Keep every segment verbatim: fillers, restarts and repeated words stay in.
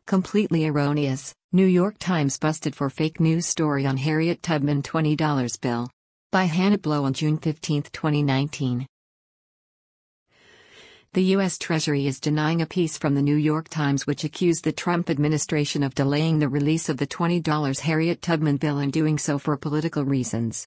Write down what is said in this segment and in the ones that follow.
Completely erroneous, New York Times busted for fake news story on Harriet Tubman twenty dollar bill. By Hannah Blow on June fifteenth, twenty nineteen. The U S Treasury is denying a piece from the New York Times which accused the Trump administration of delaying the release of the twenty dollar Harriet Tubman bill and doing so for political reasons.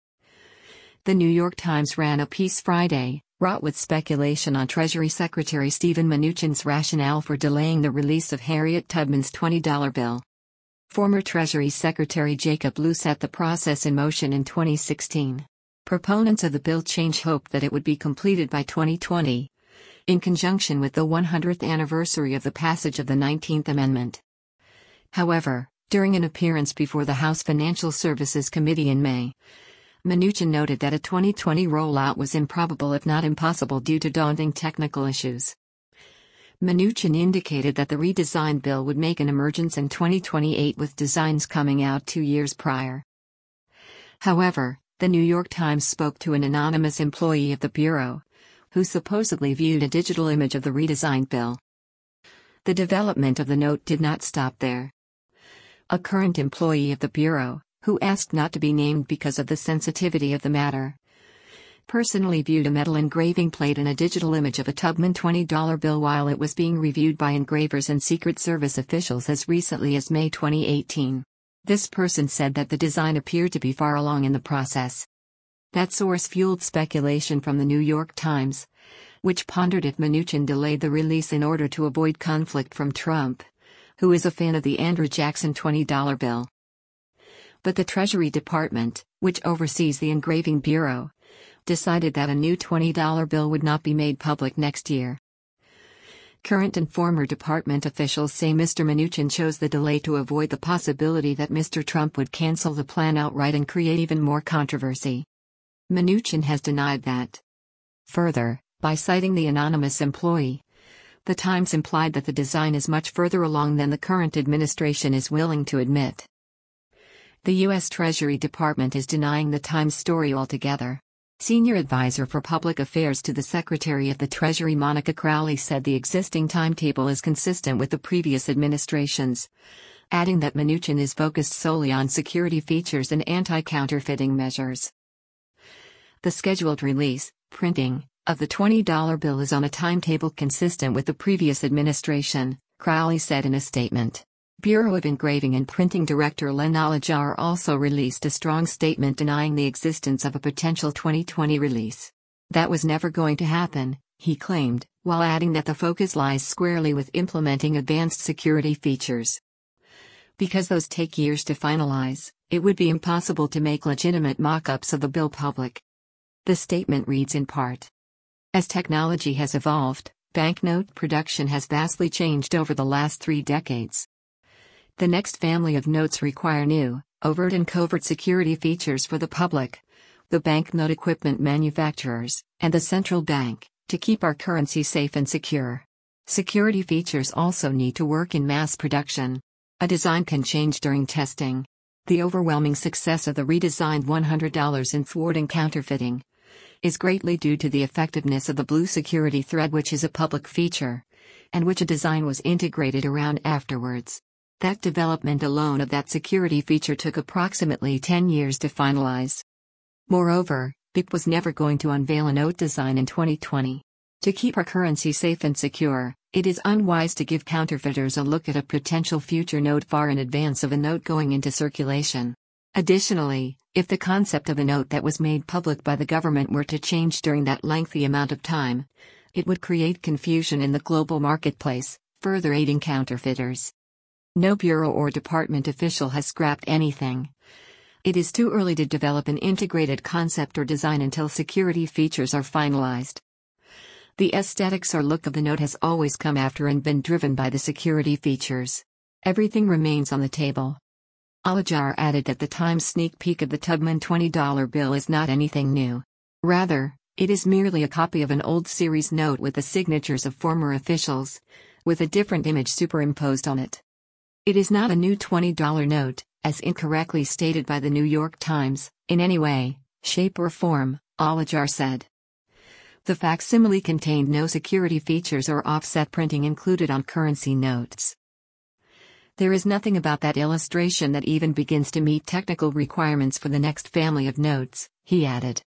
The New York Times ran a piece Friday, wrought with speculation on Treasury Secretary Steven Mnuchin's rationale for delaying the release of Harriet Tubman's twenty dollar bill. Former Treasury Secretary Jacob Lew set the process in motion in twenty sixteen. Proponents of the bill change hoped that it would be completed by twenty twenty, in conjunction with the one hundredth anniversary of the passage of the nineteenth Amendment. However, during an appearance before the House Financial Services Committee in May, Mnuchin noted that a twenty twenty rollout was improbable if not impossible due to daunting technical issues. Mnuchin indicated that the redesigned bill would make an emergence in twenty twenty-eight with designs coming out two years prior. However, the New York Times spoke to an anonymous employee of the Bureau, who supposedly viewed a digital image of the redesigned bill. The development of the note did not stop there. A current employee of the Bureau, who asked not to be named because of the sensitivity of the matter, personally viewed a metal engraving plate and a digital image of a Tubman twenty dollar bill while it was being reviewed by engravers and Secret Service officials as recently as May twenty eighteen. This person said that the design appeared to be far along in the process. That source fueled speculation from the New York Times, which pondered if Mnuchin delayed the release in order to avoid conflict from Trump, who is a fan of the Andrew Jackson twenty dollar bill. But the Treasury Department, which oversees the Engraving Bureau, decided that a new twenty dollar bill would not be made public next year. Current and former department officials say Mister Mnuchin chose the delay to avoid the possibility that Mister Trump would cancel the plan outright and create even more controversy. Mnuchin has denied that. Further, by citing the anonymous employee, the Times implied that the design is much further along than the current administration is willing to admit. The U S Treasury Department is denying the Times story altogether. Senior advisor for public affairs to the Secretary of the Treasury Monica Crowley said the existing timetable is consistent with the previous administration's, adding that Mnuchin is focused solely on security features and anti-counterfeiting measures. The scheduled release, printing, of the twenty dollar bill is on a timetable consistent with the previous administration, Crowley said in a statement. Bureau of Engraving and Printing Director Len Alajar also released a strong statement denying the existence of a potential twenty twenty release. That was never going to happen, he claimed, while adding that the focus lies squarely with implementing advanced security features. Because those take years to finalize, it would be impossible to make legitimate mock-ups of the bill public. The statement reads in part: as technology has evolved, banknote production has vastly changed over the last three decades. The next family of notes require new, overt and covert security features for the public, the banknote equipment manufacturers, and the central bank, to keep our currency safe and secure. Security features also need to work in mass production. A design can change during testing. The overwhelming success of the redesigned one hundred dollars in thwarting counterfeiting is greatly due to the effectiveness of the blue security thread, which is a public feature, and which a design was integrated around afterwards. That development alone of that security feature took approximately ten years to finalize. Moreover, B I C was never going to unveil a note design in twenty twenty. To keep our currency safe and secure, it is unwise to give counterfeiters a look at a potential future note far in advance of a note going into circulation. Additionally, if the concept of a note that was made public by the government were to change during that lengthy amount of time, it would create confusion in the global marketplace, further aiding counterfeiters. No bureau or department official has scrapped anything. It is too early to develop an integrated concept or design until security features are finalized. The aesthetics or look of the note has always come after and been driven by the security features. Everything remains on the table. Alajar added that the Times sneak peek of the Tubman twenty dollar bill is not anything new. Rather, it is merely a copy of an old series note with the signatures of former officials, with a different image superimposed on it. It is not a new twenty dollar note, as incorrectly stated by the New York Times, in any way, shape or form, Alajar said. The facsimile contained no security features or offset printing included on currency notes. There is nothing about that illustration that even begins to meet technical requirements for the next family of notes, he added.